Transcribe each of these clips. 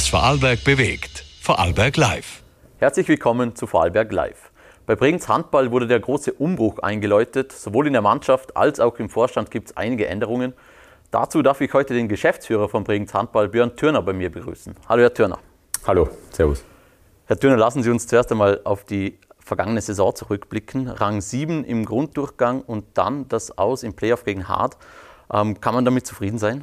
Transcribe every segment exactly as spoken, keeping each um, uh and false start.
was Vorarlberg bewegt. Vorarlberg Live. Herzlich willkommen zu Vorarlberg Live. Bei Bregenz Handball wurde der große Umbruch eingeläutet. Sowohl in der Mannschaft als auch im Vorstand gibt es einige Änderungen. Dazu darf ich heute den Geschäftsführer von Bregenz Handball, Björn Thürner, bei mir begrüßen. Hallo Herr Thürner. Hallo, servus. Herr Thürner, lassen Sie uns zuerst einmal auf die vergangene Saison zurückblicken. Rang sieben im Grunddurchgang und dann das Aus im Playoff gegen Hart. Ähm, kann man damit zufrieden sein?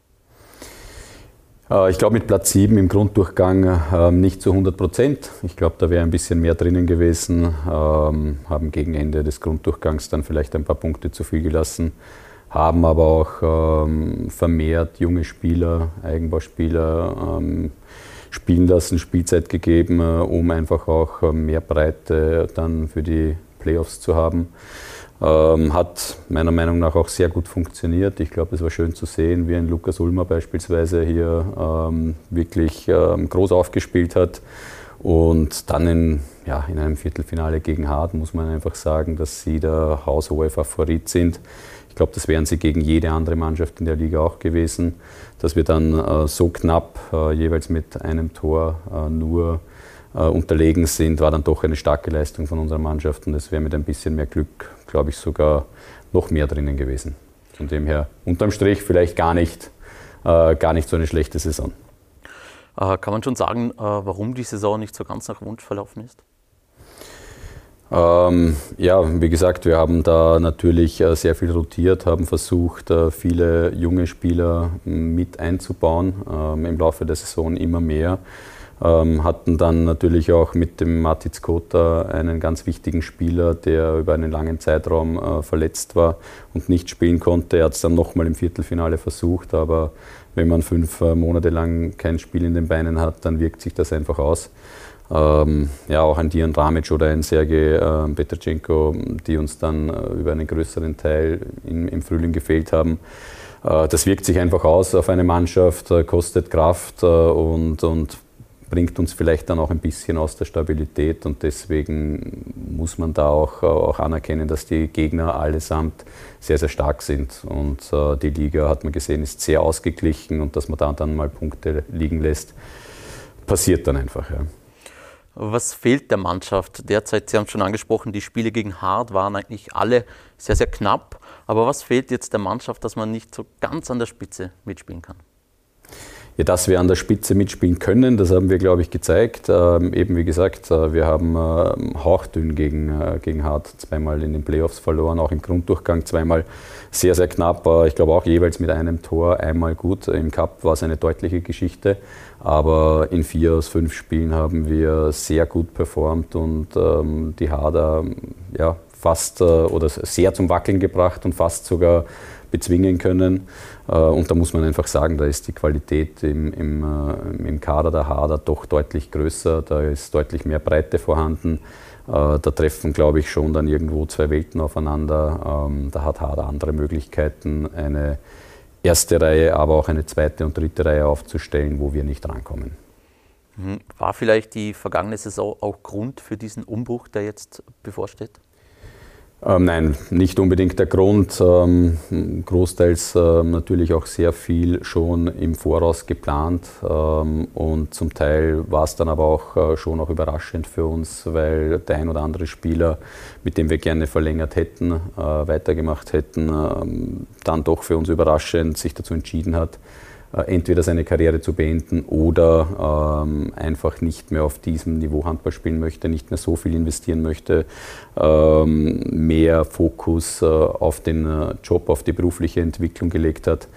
Ich glaube mit Platz sieben im Grunddurchgang ähm, nicht zu hundert Prozent. Ich glaube, da wäre ein bisschen mehr drinnen gewesen. Ähm, haben gegen Ende des Grunddurchgangs dann vielleicht ein paar Punkte zu viel gelassen. Haben aber auch ähm, vermehrt junge Spieler, Eigenbauspieler ähm, spielen lassen, Spielzeit gegeben, äh, um einfach auch äh, mehr Breite dann für die Playoffs zu haben. Ähm, hat meiner Meinung nach auch sehr gut funktioniert. Ich glaube, es war schön zu sehen, wie ein Lukas Ulmer beispielsweise hier ähm, wirklich ähm, groß aufgespielt hat. Und dann in, ja, in einem Viertelfinale gegen Hart muss man einfach sagen, dass sie der haushohe Favorit sind. Ich glaube, das wären sie gegen jede andere Mannschaft in der Liga auch gewesen. Dass wir dann äh, so knapp äh, jeweils mit einem Tor äh, nur äh, unterlegen sind, war dann doch eine starke Leistung von unserer Mannschaft. Und es wäre mit ein bisschen mehr Glück, glaube ich, sogar noch mehr drinnen gewesen. Von dem her, unterm Strich vielleicht gar nicht, äh, gar nicht so eine schlechte Saison. Äh, kann man schon sagen, äh, warum die Saison nicht so ganz nach Wunsch verlaufen ist? Ähm, ja, wie gesagt, wir haben da natürlich äh, sehr viel rotiert, haben versucht, äh, viele junge Spieler mit einzubauen, ähm, im Laufe der Saison immer mehr. Ähm, hatten dann natürlich auch mit dem Matic Kota einen ganz wichtigen Spieler, der über einen langen Zeitraum äh, verletzt war und nicht spielen konnte. Er hat es dann nochmal im Viertelfinale versucht, aber wenn man fünf äh, Monate lang kein Spiel in den Beinen hat, dann wirkt sich das einfach aus. Ähm, ja, auch ein Dian Ramic oder ein Sergej äh, Petrchenko, die uns dann äh, über einen größeren Teil in, im Frühling gefehlt haben. Äh, das wirkt sich einfach aus auf eine Mannschaft, äh, kostet Kraft äh, und, und bringt uns vielleicht dann auch ein bisschen aus der Stabilität. Und deswegen muss man da auch, auch anerkennen, dass die Gegner allesamt sehr, sehr stark sind. Und äh, die Liga, hat man gesehen, ist sehr ausgeglichen und dass man da dann mal Punkte liegen lässt, passiert dann einfach. Ja. Was fehlt der Mannschaft derzeit? Sie haben es schon angesprochen, die Spiele gegen Hart waren eigentlich alle sehr, sehr knapp. Aber was fehlt jetzt der Mannschaft, dass man nicht so ganz an der Spitze mitspielen kann? Ja, dass wir an der Spitze mitspielen können, das haben wir, glaube ich, gezeigt. Ähm, eben wie gesagt, äh, wir haben äh, hauchdünn gegen, äh, gegen Hart zweimal in den Playoffs verloren, auch im Grunddurchgang zweimal sehr, sehr knapp. Äh, ich glaube auch jeweils mit einem Tor, einmal gut. Im Cup war es eine deutliche Geschichte, aber in vier aus fünf Spielen haben wir sehr gut performt und ähm, die Harder ja, fast äh, oder sehr zum Wackeln gebracht und fast sogar bezwingen können. Und da muss man einfach sagen, da ist die Qualität im, im, im Kader der Harder doch deutlich größer, da ist deutlich mehr Breite vorhanden. Da treffen, glaube ich, schon dann irgendwo zwei Welten aufeinander. Da hat Harder andere Möglichkeiten, eine erste Reihe, aber auch eine zweite und dritte Reihe aufzustellen, wo wir nicht rankommen. War vielleicht die vergangene Saison auch Grund für diesen Umbruch, der jetzt bevorsteht? Ähm, nein, nicht unbedingt der Grund. Ähm, großteils ähm, natürlich auch sehr viel schon im Voraus geplant ähm, und zum Teil war es dann aber auch äh, schon auch überraschend für uns, weil der ein oder andere Spieler, mit dem wir gerne verlängert hätten, äh, weitergemacht hätten, ähm, dann doch für uns überraschend sich dazu entschieden hat, entweder seine Karriere zu beenden oder ähm, einfach nicht mehr auf diesem Niveau Handball spielen möchte, nicht mehr so viel investieren möchte, ähm, mehr Fokus äh, auf den äh, Job, auf die berufliche Entwicklung gelegt hat.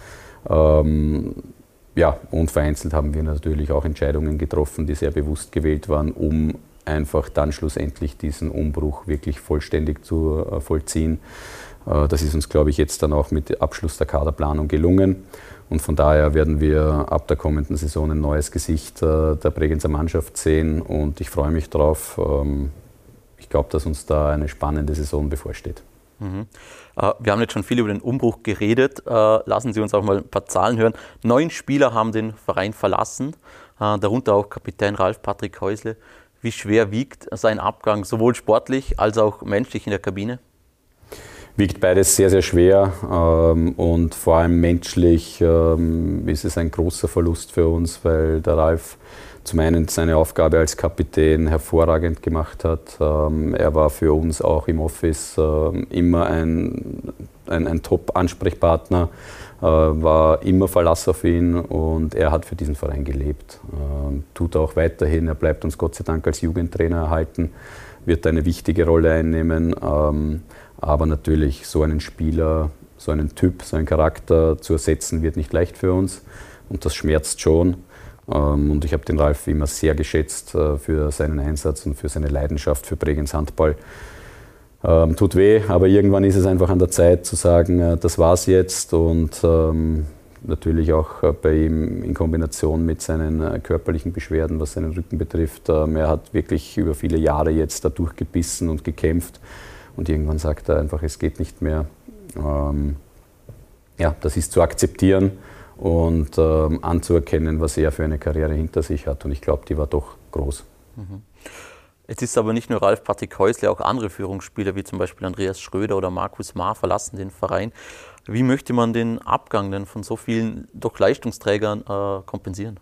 Ähm, ja, und vereinzelt haben wir natürlich auch Entscheidungen getroffen, die sehr bewusst gewählt waren, um einfach dann schlussendlich diesen Umbruch wirklich vollständig zu äh, vollziehen. Äh, das ist uns, glaube ich, jetzt dann auch mit Abschluss der Kaderplanung gelungen. Und von daher werden wir ab der kommenden Saison ein neues Gesicht äh, der Bregenzer Mannschaft sehen und ich freue mich drauf. Ähm, ich glaube, dass uns da eine spannende Saison bevorsteht. Mhm. Äh, wir haben jetzt schon viel über den Umbruch geredet. Äh, lassen Sie uns auch mal ein paar Zahlen hören. Neun Spieler haben den Verein verlassen, äh, darunter auch Kapitän Ralf Patrick Häusle. Wie schwer wiegt sein Abgang sowohl sportlich als auch menschlich in der Kabine? wiegt beides sehr, sehr schwer ähm, und vor allem menschlich ähm, ist es ein großer Verlust für uns, weil der Ralf zum einen seine Aufgabe als Kapitän hervorragend gemacht hat. Ähm, er war für uns auch im Office äh, immer ein, ein, ein Top-Ansprechpartner, äh, war immer Verlass auf ihn und er hat für diesen Verein gelebt. Ähm, tut auch weiterhin, er bleibt uns Gott sei Dank als Jugendtrainer erhalten, wird eine wichtige Rolle einnehmen. Ähm, aber natürlich, so einen Spieler, so einen Typ, so einen Charakter zu ersetzen, wird nicht leicht für uns und das schmerzt schon. Und ich habe den Ralf immer sehr geschätzt für seinen Einsatz und für seine Leidenschaft für Bregenz Handball. Ähm, tut weh, aber irgendwann ist es einfach an der Zeit zu sagen, das war's jetzt. Und ähm, natürlich auch bei ihm in Kombination mit seinen körperlichen Beschwerden, was seinen Rücken betrifft. Ähm, er hat wirklich über viele Jahre jetzt da durchgebissen und gekämpft. Und irgendwann sagt er einfach, es geht nicht mehr. Ähm, ja, das ist zu akzeptieren und ähm, anzuerkennen, was er für eine Karriere hinter sich hat. Und ich glaube, die war doch groß. Mhm. Jetzt ist aber nicht nur Ralf Patrick Häusle, auch andere Führungsspieler wie zum Beispiel Andreas Schröder oder Markus Maar verlassen den Verein. Wie möchte man den Abgang denn von so vielen doch Leistungsträgern äh, kompensieren?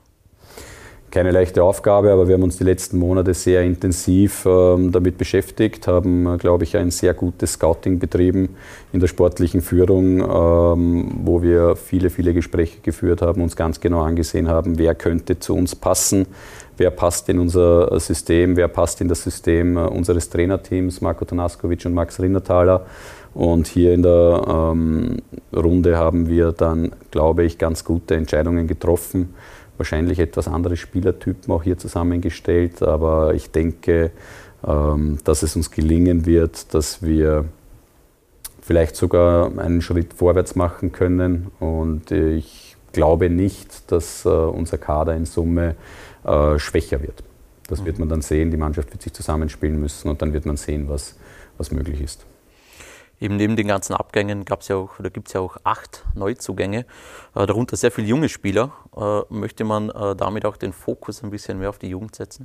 Keine leichte Aufgabe, aber wir haben uns die letzten Monate sehr intensiv ähm, damit beschäftigt, haben, äh, glaube ich, ein sehr gutes Scouting betrieben in der sportlichen Führung, ähm, wo wir viele, viele Gespräche geführt haben, uns ganz genau angesehen haben, wer könnte zu uns passen, wer passt in unser System, wer passt in das System äh, unseres Trainerteams, Marko Tanaskovic und Max Rinnertaler. Und hier in der ähm, Runde haben wir dann, glaube ich, ganz gute Entscheidungen getroffen. Wahrscheinlich etwas andere Spielertypen auch hier zusammengestellt, aber ich denke, dass es uns gelingen wird, dass wir vielleicht sogar einen Schritt vorwärts machen können und ich glaube nicht, dass unser Kader in Summe schwächer wird. Das wird man dann sehen, die Mannschaft wird sich zusammenspielen müssen und dann wird man sehen, was, was möglich ist. Eben neben den ganzen Abgängen gab es ja auch, oder gibt es ja auch acht Neuzugänge, äh, darunter sehr viele junge Spieler. Äh, möchte man äh, damit auch den Fokus ein bisschen mehr auf die Jugend setzen?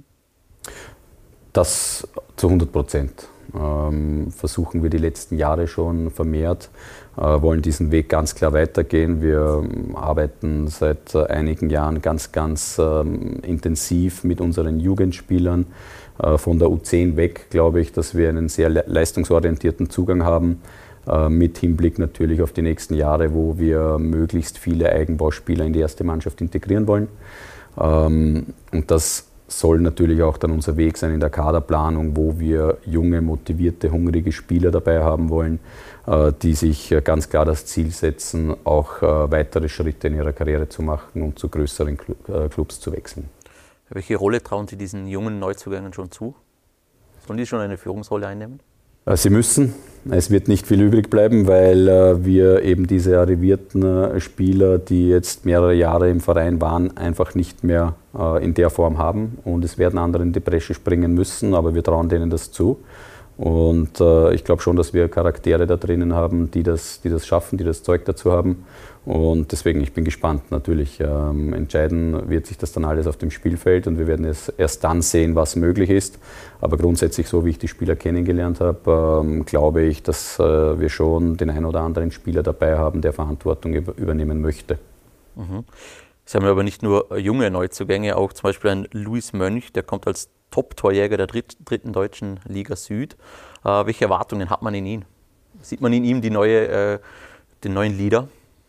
Das zu hundert Prozent. Ähm, versuchen wir die letzten Jahre schon vermehrt, äh, wollen diesen Weg ganz klar weitergehen. Wir arbeiten seit äh, einigen Jahren ganz, ganz ähm, intensiv mit unseren Jugendspielern. Äh, von der U zehn weg glaube ich, dass wir einen sehr le- leistungsorientierten Zugang haben, äh, mit Hinblick natürlich auf die nächsten Jahre, wo wir möglichst viele Eigenbauspieler in die erste Mannschaft integrieren wollen. Ähm, und das soll natürlich auch dann unser Weg sein in der Kaderplanung, wo wir junge, motivierte, hungrige Spieler dabei haben wollen, die sich ganz klar das Ziel setzen, auch weitere Schritte in ihrer Karriere zu machen und zu größeren Clubs zu wechseln. Welche Rolle trauen Sie diesen jungen Neuzugängen schon zu? Sollen die schon eine Führungsrolle einnehmen? Sie müssen. Es wird nicht viel übrig bleiben, weil äh, wir eben diese arrivierten äh, Spieler, die jetzt mehrere Jahre im Verein waren, einfach nicht mehr äh, in der Form haben. Und es werden andere in die Bresche springen müssen, aber wir trauen denen das zu. Und äh, ich glaube schon, dass wir Charaktere da drinnen haben, die das, die das schaffen, die das Zeug dazu haben. Und deswegen, ich bin gespannt natürlich. Ähm, entscheiden wird sich das dann alles auf dem Spielfeld und wir werden es erst dann sehen, was möglich ist. Aber grundsätzlich, so wie ich die Spieler kennengelernt habe, ähm, glaube ich, dass äh, wir schon den einen oder anderen Spieler dabei haben, der Verantwortung über, übernehmen möchte. Mhm. Sie haben aber nicht nur junge Neuzugänge, auch zum Beispiel ein Luis Mönch, der kommt als Top-Torjäger der dritt, dritten deutschen Liga Süd. Äh, welche Erwartungen hat man in ihn? Sieht man in ihm die neue, äh, den neuen Leader?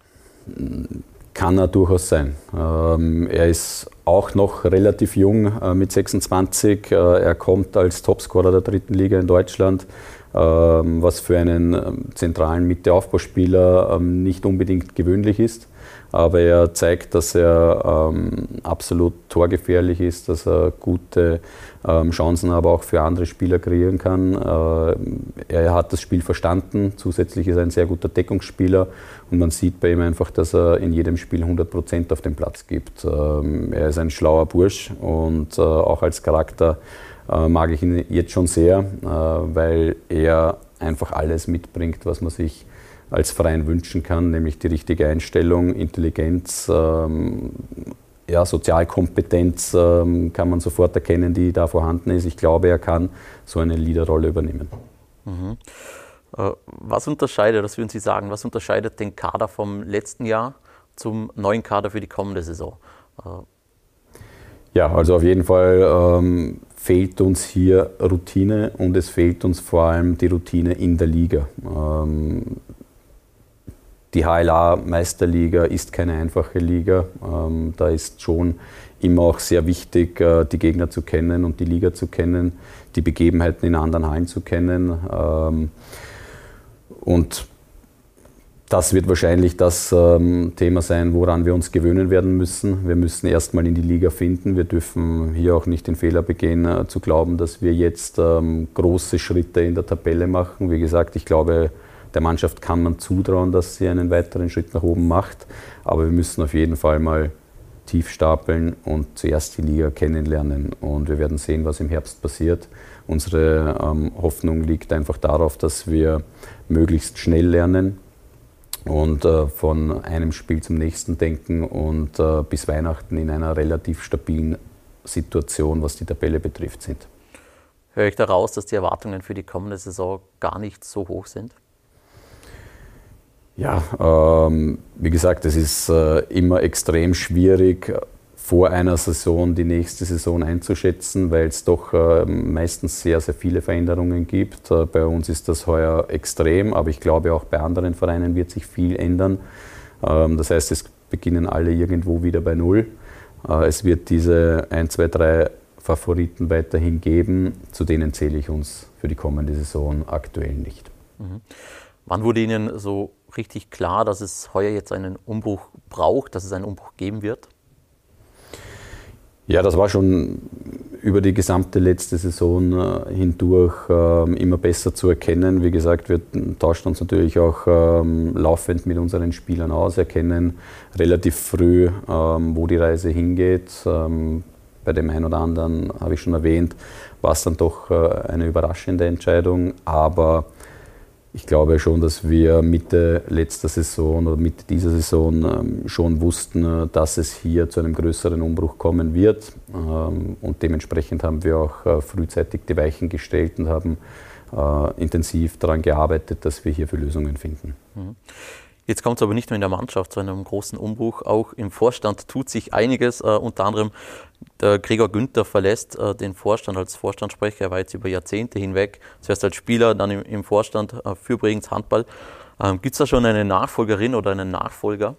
Kann er durchaus sein. Ähm, er ist auch noch relativ jung äh, mit sechsundzwanzig. Äh, er kommt als Topscorer der dritten Liga in Deutschland, ähm, was für einen ähm, zentralen Mitte-Aufbauspieler ähm, nicht unbedingt gewöhnlich ist. Aber er zeigt, dass er ähm, absolut torgefährlich ist, dass er gute ähm, Chancen aber auch für andere Spieler kreieren kann. Äh, er hat das Spiel verstanden, zusätzlich ist er ein sehr guter Deckungsspieler und man sieht bei ihm einfach, dass er in jedem Spiel hundert Prozent auf den Platz gibt. Ähm, er ist ein schlauer Bursch und äh, auch als Charakter äh, mag ich ihn jetzt schon sehr, äh, weil er einfach alles mitbringt, was man sich als Verein wünschen kann, nämlich die richtige Einstellung, Intelligenz, ähm, ja, Sozialkompetenz ähm, kann man sofort erkennen, die da vorhanden ist. Ich glaube, er kann so eine Leaderrolle übernehmen. Mhm. Was unterscheidet, das würden Sie sagen, was unterscheidet den Kader vom letzten Jahr zum neuen Kader für die kommende Saison? Ja, also auf jeden Fall ähm, fehlt uns hier Routine und es fehlt uns vor allem die Routine in der Liga. Ähm, die H L A-Meisterliga ist keine einfache Liga. Ähm, da ist schon immer auch sehr wichtig, äh, die Gegner zu kennen und die Liga zu kennen, die Begebenheiten in anderen Hallen zu kennen. Ähm, und das wird wahrscheinlich das ähm, Thema sein, woran wir uns gewöhnen werden müssen. Wir müssen erstmal in die Liga finden. Wir dürfen hier auch nicht den Fehler begehen, äh, zu glauben, dass wir jetzt ähm, große Schritte in der Tabelle machen. Wie gesagt, ich glaube, der Mannschaft kann man zutrauen, dass sie einen weiteren Schritt nach oben macht. Aber wir müssen auf jeden Fall mal tief stapeln und zuerst die Liga kennenlernen. Und wir werden sehen, was im Herbst passiert. Unsere ähm, Hoffnung liegt einfach darauf, dass wir möglichst schnell lernen und äh, von einem Spiel zum nächsten denken und äh, bis Weihnachten in einer relativ stabilen Situation, was die Tabelle betrifft, sind. Höre ich daraus, dass die Erwartungen für die kommende Saison gar nicht so hoch sind? Ja, ähm, wie gesagt, es ist äh, immer extrem schwierig, vor einer Saison die nächste Saison einzuschätzen, weil es doch äh, meistens sehr, sehr viele Veränderungen gibt. Äh, bei uns ist das heuer extrem, aber ich glaube auch bei anderen Vereinen wird sich viel ändern. Ähm, das heißt, es beginnen alle irgendwo wieder bei Null. Äh, es wird diese ein, zwei, drei Favoriten weiterhin geben, zu denen zähle ich uns für die kommende Saison aktuell nicht. Mhm. Wann wurde Ihnen so richtig klar, dass es heuer jetzt einen Umbruch braucht, dass es einen Umbruch geben wird? Ja, das war schon über die gesamte letzte Saison äh, hindurch äh, immer besser zu erkennen. Wie gesagt, wir tauschen uns natürlich auch ähm, laufend mit unseren Spielern aus, erkennen relativ früh, ähm, wo die Reise hingeht. Ähm, bei dem einen oder anderen, habe ich schon erwähnt, war es dann doch äh, eine überraschende Entscheidung. Aber ich glaube schon, dass wir Mitte letzter Saison oder Mitte dieser Saison ähm, schon wussten, äh, dass es hier zu einem größeren Umbruch kommen wird. Ähm, und dementsprechend haben wir auch äh, frühzeitig die Weichen gestellt und haben äh, intensiv daran gearbeitet, dass wir hier für Lösungen finden. Mhm. Jetzt kommt es aber nicht nur in der Mannschaft zu einem großen Umbruch, auch im Vorstand tut sich einiges. Äh, unter anderem der Gregor Günther verlässt äh, den Vorstand als Vorstandssprecher. Er war jetzt über Jahrzehnte hinweg, zuerst als Spieler, dann im, im Vorstand äh, für Bregenz Handball. Ähm, Gibt es da schon eine Nachfolgerin oder einen Nachfolger?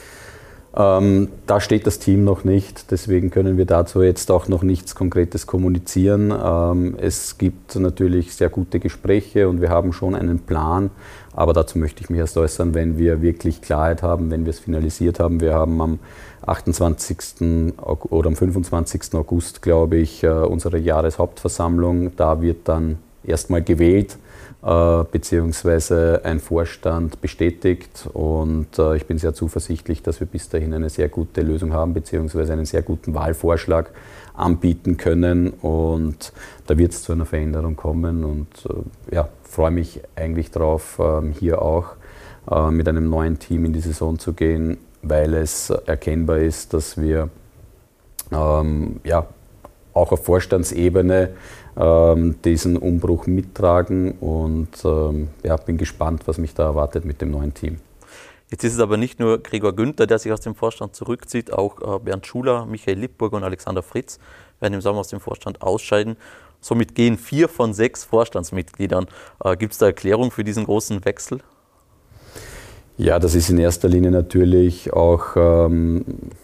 Ähm, da steht das Team noch nicht, deswegen können wir dazu jetzt auch noch nichts Konkretes kommunizieren. Ähm, es gibt natürlich sehr gute Gespräche und wir haben schon einen Plan, aber dazu möchte ich mich erst äußern, wenn wir wirklich Klarheit haben, wenn wir es finalisiert haben. Wir haben am achtundzwanzigsten oder am fünfundzwanzigsten August, glaube ich, unsere Jahreshauptversammlung. Da wird dann erstmal gewählt, äh, beziehungsweise ein Vorstand bestätigt und äh, ich bin sehr zuversichtlich, dass wir bis dahin eine sehr gute Lösung haben, beziehungsweise einen sehr guten Wahlvorschlag anbieten können und da wird es zu einer Veränderung kommen und äh, ja, freue mich eigentlich darauf, äh, hier auch äh, mit einem neuen Team in die Saison zu gehen, weil es erkennbar ist, dass wir ähm, ja, auch auf Vorstandsebene ähm, diesen Umbruch mittragen und ähm, ja, bin gespannt, was mich da erwartet mit dem neuen Team. Jetzt ist es aber nicht nur Gregor Günther, der sich aus dem Vorstand zurückzieht, auch äh, Bernd Schuler, Michael Lippburg und Alexander Fritz werden im Sommer aus dem Vorstand ausscheiden. Somit gehen vier von sechs Vorstandsmitgliedern. Äh, Gibt es da Erklärung für diesen großen Wechsel? Ja, das ist in erster Linie natürlich auch ähm,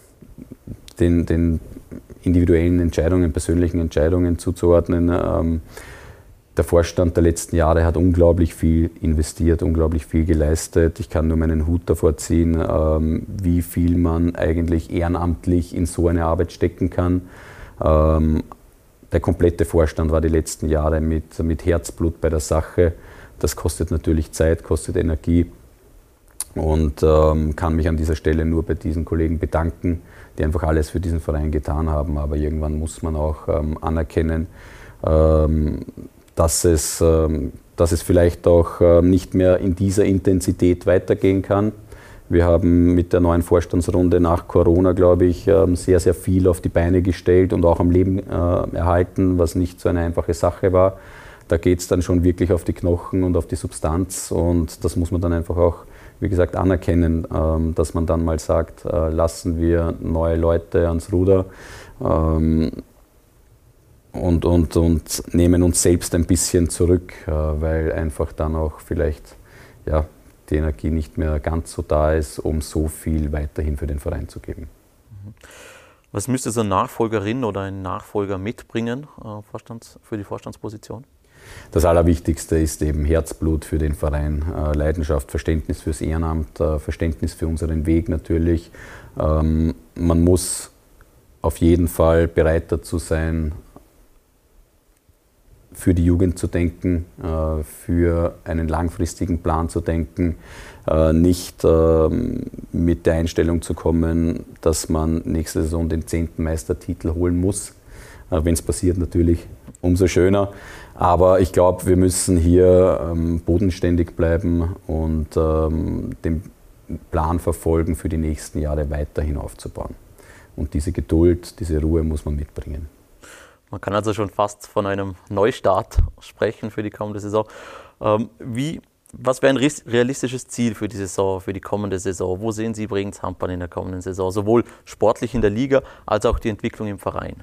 den, den individuellen Entscheidungen, persönlichen Entscheidungen zuzuordnen. Ähm, der Vorstand der letzten Jahre hat unglaublich viel investiert, unglaublich viel geleistet. Ich kann nur meinen Hut davor ziehen, ähm, wie viel man eigentlich ehrenamtlich in so eine Arbeit stecken kann. Ähm, der komplette Vorstand war die letzten Jahre mit, mit Herzblut bei der Sache. Das kostet natürlich Zeit, kostet Energie. Und ähm, kann mich an dieser Stelle nur bei diesen Kollegen bedanken, die einfach alles für diesen Verein getan haben. Aber irgendwann muss man auch ähm, anerkennen, ähm, dass, es, ähm, dass es vielleicht auch ähm, nicht mehr in dieser Intensität weitergehen kann. Wir haben mit der neuen Vorstandsrunde nach Corona, glaube ich, ähm, sehr, sehr viel auf die Beine gestellt und auch am Leben äh, erhalten, was nicht so eine einfache Sache war. da geht es dann schon wirklich auf die Knochen und auf die Substanz und das muss man dann einfach auch, wie gesagt, anerkennen, ähm, dass man dann mal sagt, äh, lassen wir neue Leute ans Ruder ähm, und, und, und nehmen uns selbst ein bisschen zurück, äh, weil einfach dann auch vielleicht ja, die Energie nicht mehr ganz so da ist, um so viel weiterhin für den Verein zu geben. Was müsste so eine Nachfolgerin oder ein Nachfolger mitbringen äh, Vorstands, für die Vorstandsposition? Das Allerwichtigste ist eben Herzblut für den Verein, äh, Leidenschaft, Verständnis fürs Ehrenamt, äh, Verständnis für unseren Weg natürlich. Ähm, man muss auf jeden Fall bereit dazu sein, für die Jugend zu denken, äh, für einen langfristigen Plan zu denken, äh, nicht äh, mit der Einstellung zu kommen, dass man nächste Saison den zehnten Meistertitel holen muss. Äh, Wenn es passiert, natürlich umso schöner. Aber ich glaube, wir müssen hier ähm, bodenständig bleiben und ähm, den Plan verfolgen, für die nächsten Jahre weiterhin aufzubauen. Und diese Geduld, diese Ruhe muss man mitbringen. Man kann also schon fast von einem Neustart sprechen für die kommende Saison. Ähm, wie, was wäre ein realistisches Ziel für die Saison, für die kommende Saison? Wo sehen Sie Bregenz Handball in der kommenden Saison? Sowohl sportlich in der Liga, als auch die Entwicklung im Verein.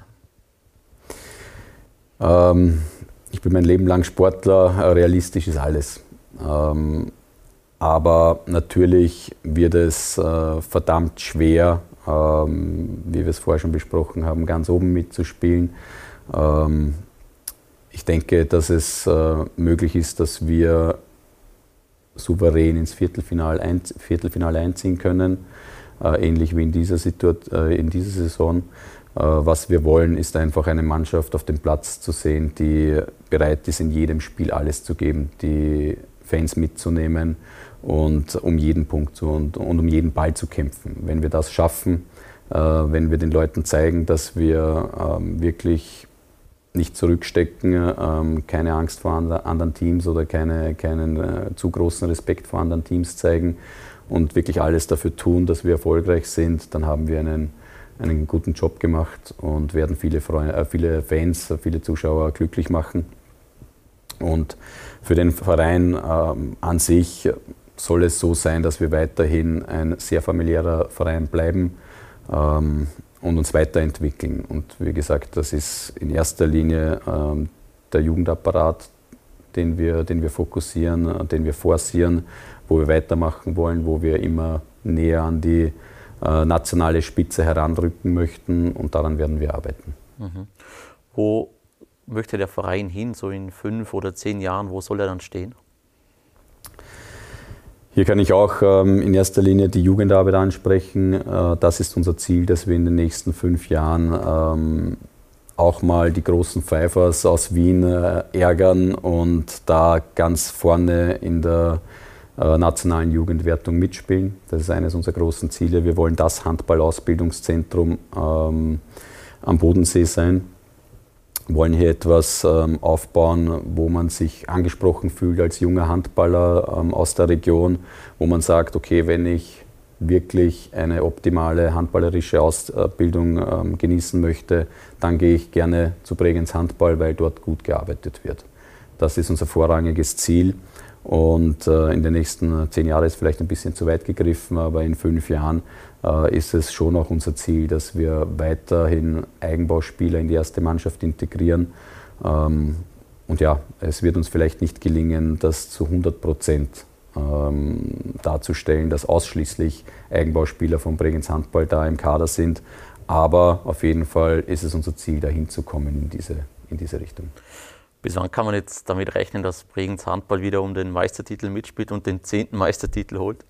Ähm, ich bin mein Leben lang Sportler, realistisch ist alles. Ähm, aber natürlich wird es äh, verdammt schwer, ähm, wie wir es vorher schon besprochen haben, ganz oben mitzuspielen. Ähm, ich denke, dass es äh, möglich ist, dass wir souverän ins Viertelfinale, ein, Viertelfinale einziehen können, äh, ähnlich wie in dieser, Situa- äh, in dieser Saison. Äh, was wir wollen, ist einfach eine Mannschaft auf dem Platz zu sehen, die bereit ist, in jedem Spiel alles zu geben, die Fans mitzunehmen und um jeden Punkt zu, und, und um jeden Ball zu kämpfen. Wenn wir das schaffen, äh, wenn wir den Leuten zeigen, dass wir ähm, wirklich nicht zurückstecken, ähm, keine Angst vor andre, anderen Teams oder keine, keinen äh, zu großen Respekt vor anderen Teams zeigen und wirklich alles dafür tun, dass wir erfolgreich sind, dann haben wir einen, einen guten Job gemacht und werden viele, Freunde, äh, viele Fans, viele Zuschauer glücklich machen. Und für den Verein ähm, an sich soll es so sein, dass wir weiterhin ein sehr familiärer Verein bleiben ähm, und uns weiterentwickeln. Und wie gesagt, das ist in erster Linie ähm, der Jugendapparat, den wir, den wir fokussieren, den wir forcieren, wo wir weitermachen wollen, wo wir immer näher an die äh, nationale Spitze heranrücken möchten und daran werden wir arbeiten. Mhm. Wo möchte der Verein hin, so in fünf oder zehn Jahren, wo soll er dann stehen? Hier kann ich auch ähm, in erster Linie die Jugendarbeit ansprechen. Äh, das ist unser Ziel, dass wir in den nächsten fünf Jahren ähm, auch mal die großen Pfeifers aus Wien äh, ärgern und da ganz vorne in der äh, nationalen Jugendwertung mitspielen. Das ist eines unserer großen Ziele. Wir wollen das Handball-Ausbildungszentrum ähm, am Bodensee sein. Wir wollen hier etwas ähm, aufbauen, wo man sich angesprochen fühlt als junger Handballer ähm, aus der Region, wo man sagt, okay, wenn ich wirklich eine optimale handballerische Ausbildung ähm, genießen möchte, dann gehe ich gerne zu Bregenz Handball, weil dort gut gearbeitet wird. Das ist unser vorrangiges Ziel und äh, in den nächsten zehn Jahren ist vielleicht ein bisschen zu weit gegriffen, aber in fünf Jahren äh, ist es schon auch unser Ziel, dass wir weiterhin Eigenbauspieler in die erste Mannschaft integrieren. Ähm, und ja, es wird uns vielleicht nicht gelingen, das zu hundert Prozent ähm, darzustellen, dass ausschließlich Eigenbauspieler von Bregenz Handball da im Kader sind. Aber auf jeden Fall ist es unser Ziel, dahin zu kommen in diese, in diese Richtung. Bis wann kann man jetzt damit rechnen, dass Bregenz Handball wieder um den Meistertitel mitspielt und den zehnten Meistertitel holt?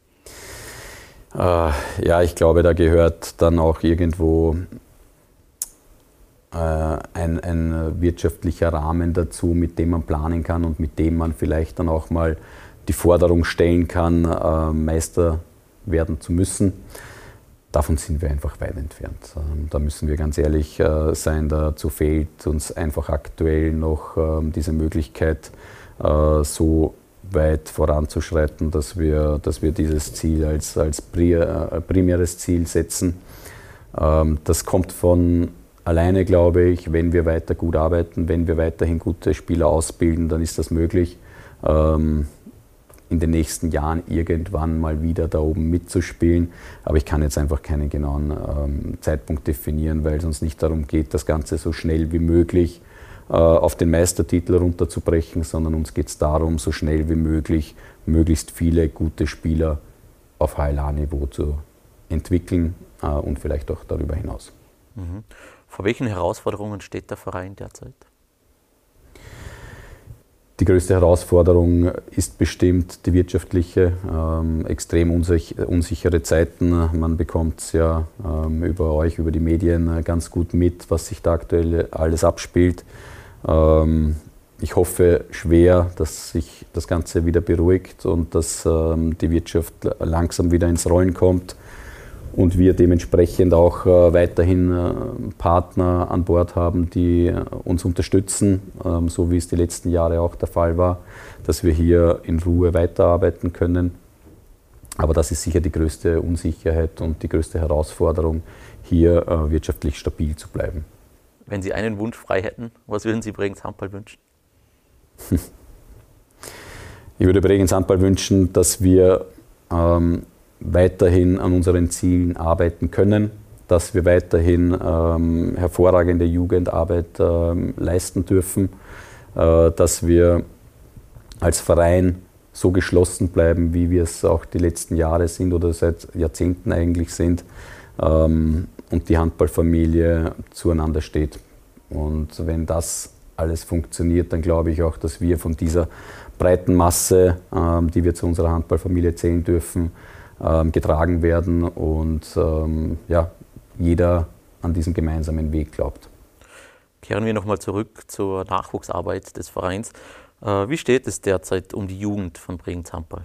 Äh, ja, ich glaube, da gehört dann auch irgendwo äh, ein, ein wirtschaftlicher Rahmen dazu, mit dem man planen kann und mit dem man vielleicht dann auch mal die Forderung stellen kann, äh, Meister werden zu müssen. Davon sind wir einfach weit entfernt. Ähm, da müssen wir ganz ehrlich äh, sein, dazu fehlt uns einfach aktuell noch äh, diese Möglichkeit, äh, so weit voranzuschreiten, dass wir, dass wir dieses Ziel als, als primäres Ziel setzen. Ähm, das kommt von alleine, glaube ich, wenn wir weiter gut arbeiten, wenn wir weiterhin gute Spieler ausbilden, dann ist das möglich, ähm, in den nächsten Jahren irgendwann mal wieder da oben mitzuspielen. Aber ich kann jetzt einfach keinen genauen ähm, Zeitpunkt definieren, weil es uns nicht darum geht, das Ganze so schnell wie möglich äh, auf den Meistertitel runterzubrechen, sondern uns geht es darum, so schnell wie möglich möglichst viele gute Spieler auf H L A-Niveau zu entwickeln äh, und vielleicht auch darüber hinaus. Mhm. Vor welchen Herausforderungen steht der Verein derzeit? Die größte Herausforderung ist bestimmt die wirtschaftliche, ähm, extrem unsich unsichere Zeiten. Man bekommt es ja ähm, über euch, über die Medien ganz gut mit, was sich da aktuell alles abspielt. Ähm, ich hoffe schwer, dass sich das Ganze wieder beruhigt und dass ähm, die Wirtschaft langsam wieder ins Rollen kommt und wir dementsprechend auch äh, weiterhin äh, Partner an Bord haben, die äh, uns unterstützen, ähm, so wie es die letzten Jahre auch der Fall war, dass wir hier in Ruhe weiterarbeiten können. Aber das ist sicher die größte Unsicherheit und die größte Herausforderung, hier äh, wirtschaftlich stabil zu bleiben. Wenn Sie einen Wunsch frei hätten, was würden Sie Bregenz Handball wünschen? Ich würde Bregenz Handball wünschen, dass wir ähm, weiterhin an unseren Zielen arbeiten können, dass wir weiterhin ähm, hervorragende Jugendarbeit ähm, leisten dürfen, äh, dass wir als Verein so geschlossen bleiben, wie wir es auch die letzten Jahre sind oder seit Jahrzehnten eigentlich sind, ähm, und die Handballfamilie zueinander steht. Und wenn das alles funktioniert, dann glaube ich auch, dass wir von dieser breiten Masse, ähm, die wir zu unserer Handballfamilie zählen dürfen, getragen werden und ähm, ja, jeder an diesen gemeinsamen Weg glaubt. Kehren wir nochmal zurück zur Nachwuchsarbeit des Vereins. Äh, wie steht es derzeit um die Jugend von Bregenz Handball?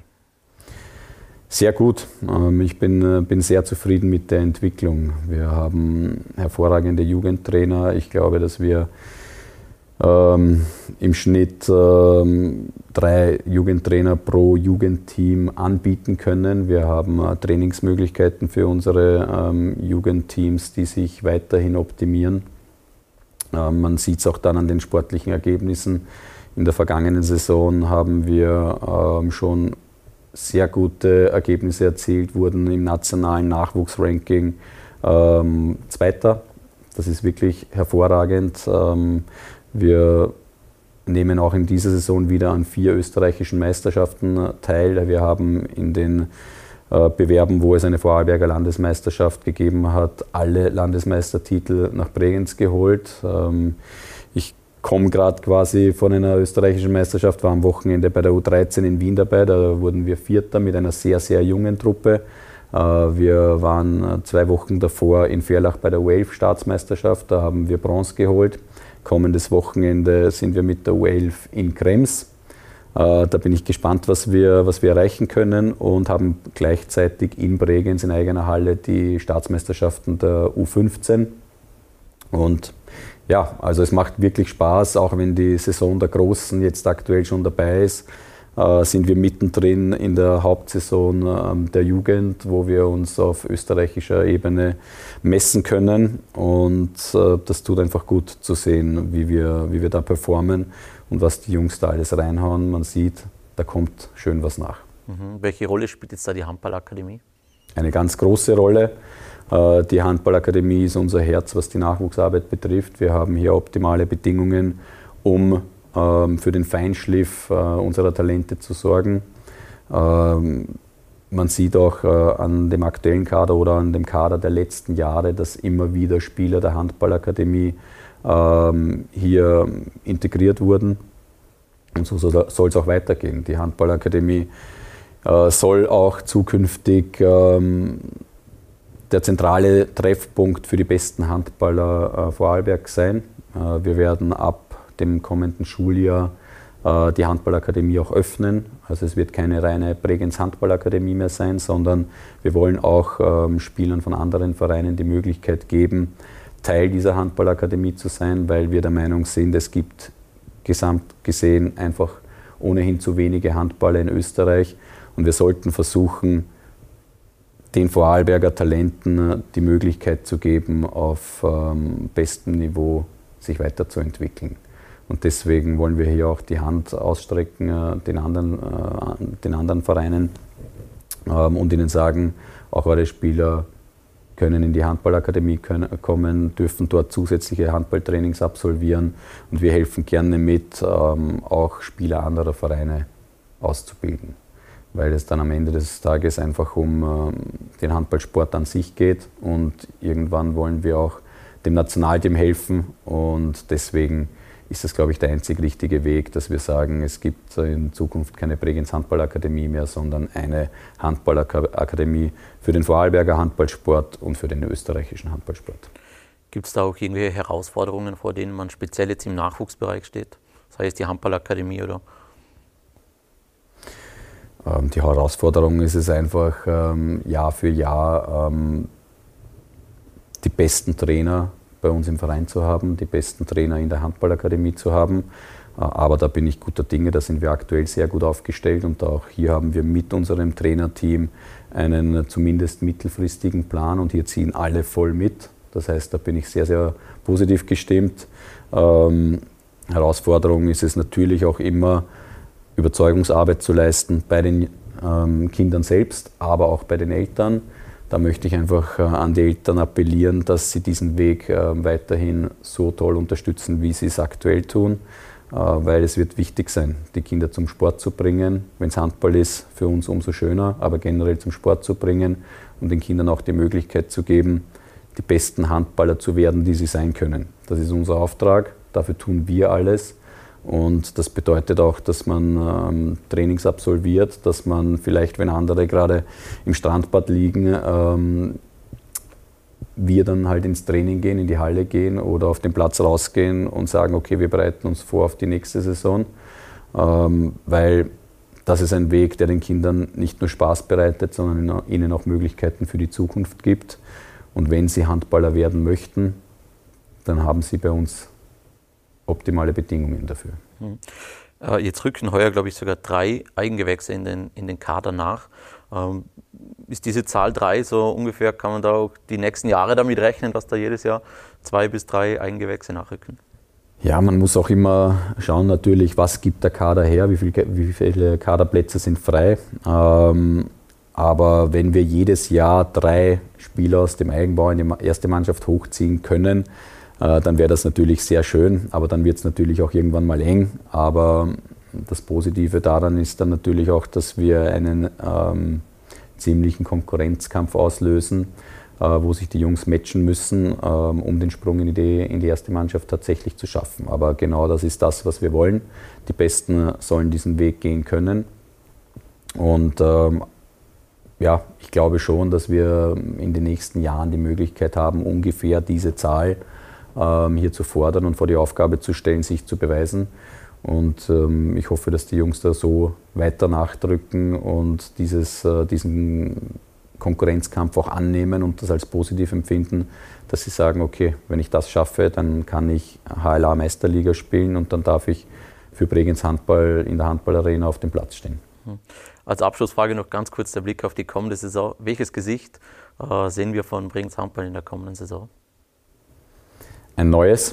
Sehr gut. Ähm, ich bin, bin sehr zufrieden mit der Entwicklung. Wir haben hervorragende Jugendtrainer. Ich glaube, dass wir Ähm, im Schnitt ähm, drei Jugendtrainer pro Jugendteam anbieten können. Wir haben äh, Trainingsmöglichkeiten für unsere ähm, Jugendteams, die sich weiterhin optimieren. Ähm, man sieht es auch dann an den sportlichen Ergebnissen. In der vergangenen Saison haben wir ähm, schon sehr gute Ergebnisse erzielt, wurden im nationalen Nachwuchsranking ähm, Zweiter. Das ist wirklich hervorragend. Ähm, Wir nehmen auch in dieser Saison wieder an vier österreichischen Meisterschaften teil. Wir haben in den äh, Bewerben, wo es eine Vorarlberger Landesmeisterschaft gegeben hat, alle Landesmeistertitel nach Bregenz geholt. Ähm, ich komme gerade quasi von einer österreichischen Meisterschaft, war am Wochenende bei der U dreizehn in Wien dabei. Da wurden wir Vierter mit einer sehr, sehr jungen Truppe. Äh, wir waren zwei Wochen davor in Verlach bei der U elf Staatsmeisterschaft, da haben wir Bronze geholt. Kommendes Wochenende sind wir mit der U elf in Krems. Äh, da bin ich gespannt, was wir, was wir erreichen können, und haben gleichzeitig in Bregenz in eigener Halle die Staatsmeisterschaften der U fünfzehn. Und ja, also es macht wirklich Spaß, auch wenn die Saison der Großen jetzt aktuell schon dabei ist, äh, sind wir mittendrin in der Hauptsaison äh, der Jugend, wo wir uns auf österreichischer Ebene messen können, und äh, das tut einfach gut zu sehen, wie wir, wie wir da performen und was die Jungs da alles reinhauen. Man sieht, da kommt schön was nach. Mhm. Welche Rolle spielt jetzt da die Handballakademie? Eine ganz große Rolle. Äh, die Handballakademie ist unser Herz, was die Nachwuchsarbeit betrifft. Wir haben hier optimale Bedingungen, um ähm, für den Feinschliff äh, unserer Talente zu sorgen. Ähm, Man sieht auch äh, an dem aktuellen Kader oder an dem Kader der letzten Jahre, dass immer wieder Spieler der Handballakademie ähm, hier integriert wurden. Und so soll es auch weitergehen. Die Handballakademie äh, soll auch zukünftig ähm, der zentrale Treffpunkt für die besten Handballer äh, Vorarlbergs sein. Äh, wir werden ab dem kommenden Schuljahr die Handballakademie auch öffnen. Also es wird keine reine Bregenz Handballakademie mehr sein, sondern wir wollen auch ähm, Spielern von anderen Vereinen die Möglichkeit geben, Teil dieser Handballakademie zu sein, weil wir der Meinung sind, es gibt gesamt gesehen einfach ohnehin zu wenige Handballer in Österreich, und wir sollten versuchen, den Vorarlberger Talenten die Möglichkeit zu geben, auf ähm, bestem Niveau sich weiterzuentwickeln. Und deswegen wollen wir hier auch die Hand ausstrecken äh, den, anderen, äh, den anderen Vereinen ähm, und ihnen sagen, auch eure Spieler können in die Handballakademie können, kommen, dürfen dort zusätzliche Handballtrainings absolvieren und wir helfen gerne mit, ähm, auch Spieler anderer Vereine auszubilden, weil es dann am Ende des Tages einfach um ähm, den Handballsport an sich geht und irgendwann wollen wir auch dem Nationalteam helfen und deswegen ist das, glaube ich, der einzig richtige Weg, dass wir sagen, es gibt in Zukunft keine Bregenz Handballakademie mehr, sondern eine Handballakademie für den Vorarlberger Handballsport und für den österreichischen Handballsport. Gibt es da auch irgendwelche Herausforderungen, vor denen man speziell jetzt im Nachwuchsbereich steht? Sei es die Handballakademie oder? Ähm, die Herausforderung ist es einfach, ähm, Jahr für Jahr ähm, die besten Trainer bei uns im Verein zu haben, die besten Trainer in der Handballakademie zu haben. Aber da bin ich guter Dinge, da sind wir aktuell sehr gut aufgestellt und auch hier haben wir mit unserem Trainerteam einen zumindest mittelfristigen Plan und hier ziehen alle voll mit. Das heißt, da bin ich sehr, sehr positiv gestimmt. Ähm, Herausforderung ist es natürlich auch immer, Überzeugungsarbeit zu leisten bei den ähm, Kindern selbst, aber auch bei den Eltern. Da möchte ich einfach äh, an die Eltern appellieren, dass sie diesen Weg äh, weiterhin so toll unterstützen, wie sie es aktuell tun, äh, weil es wird wichtig sein, die Kinder zum Sport zu bringen. Wenn es Handball ist, für uns umso schöner, aber generell zum Sport zu bringen und den Kindern auch die Möglichkeit zu geben, die besten Handballer zu werden, die sie sein können. Das ist unser Auftrag, dafür tun wir alles. Und das bedeutet auch, dass man ähm, Trainings absolviert, dass man vielleicht, wenn andere gerade im Strandbad liegen, ähm, wir dann halt ins Training gehen, in die Halle gehen oder auf den Platz rausgehen und sagen, okay, wir bereiten uns vor auf die nächste Saison, ähm, weil das ist ein Weg, der den Kindern nicht nur Spaß bereitet, sondern ihnen auch Möglichkeiten für die Zukunft gibt. Und wenn sie Handballer werden möchten, dann haben sie bei uns optimale Bedingungen dafür. Äh, jetzt rücken heuer, glaube ich, sogar drei Eigengewächse in den, in den Kader nach. Ähm, ist diese Zahl drei so ungefähr, kann man da auch die nächsten Jahre damit rechnen, dass da jedes Jahr zwei bis drei Eigengewächse nachrücken? Ja, man muss auch immer schauen natürlich, was gibt der Kader her, wie, viel, wie viele Kaderplätze sind frei. Ähm, aber wenn wir jedes Jahr drei Spieler aus dem Eigenbau in die erste Mannschaft hochziehen können, dann wäre das natürlich sehr schön, aber dann wird es natürlich auch irgendwann mal eng. Aber das Positive daran ist dann natürlich auch, dass wir einen ähm, ziemlichen Konkurrenzkampf auslösen, äh, wo sich die Jungs matchen müssen, ähm, um den Sprung in die, in die erste Mannschaft tatsächlich zu schaffen. Aber genau das ist das, was wir wollen. Die Besten sollen diesen Weg gehen können. Und ähm, ja, ich glaube schon, dass wir in den nächsten Jahren die Möglichkeit haben, ungefähr diese Zahl hier zu fordern und vor die Aufgabe zu stellen, sich zu beweisen. Und ähm, ich hoffe, dass die Jungs da so weiter nachdrücken und dieses, äh, diesen Konkurrenzkampf auch annehmen und das als positiv empfinden, dass sie sagen, okay, wenn ich das schaffe, dann kann ich H L A-Meisterliga spielen und dann darf ich für Bregenz Handball in der Handballarena auf dem Platz stehen. Als Abschlussfrage noch ganz kurz der Blick auf die kommende Saison. Welches Gesicht äh, sehen wir von Bregenz Handball in der kommenden Saison? Ein neues,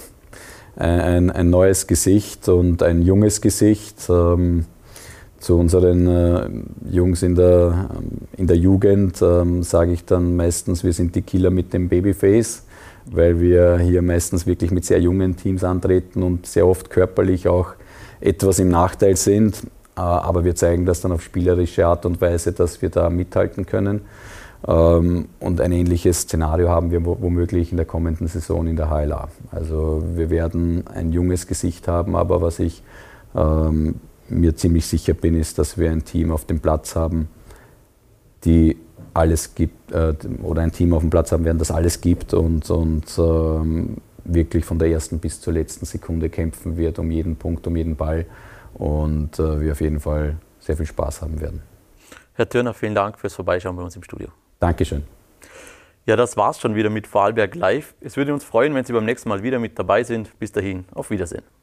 ein, ein neues Gesicht und ein junges Gesicht. Ähm, zu unseren äh, Jungs in der, in der Jugend ähm, sage ich dann meistens, wir sind die Killer mit dem Babyface, weil wir hier meistens wirklich mit sehr jungen Teams antreten und sehr oft körperlich auch etwas im Nachteil sind. Äh, aber wir zeigen das dann auf spielerische Art und Weise, dass wir da mithalten können. Und ein ähnliches Szenario haben wir womöglich in der kommenden Saison in der H L A. Also wir werden ein junges Gesicht haben, aber was ich ähm, mir ziemlich sicher bin, ist, dass wir ein Team auf dem Platz haben, die alles gibt, äh, oder ein Team auf dem Platz haben werden, das alles gibt und, und ähm, wirklich von der ersten bis zur letzten Sekunde kämpfen wird, um jeden Punkt, um jeden Ball und äh, wir auf jeden Fall sehr viel Spaß haben werden. Herr Thürner, vielen Dank fürs Vorbeischauen bei uns im Studio. Dankeschön. Ja, das war's schon wieder mit Vorarlberg Live. Es würde uns freuen, wenn Sie beim nächsten Mal wieder mit dabei sind. Bis dahin, auf Wiedersehen.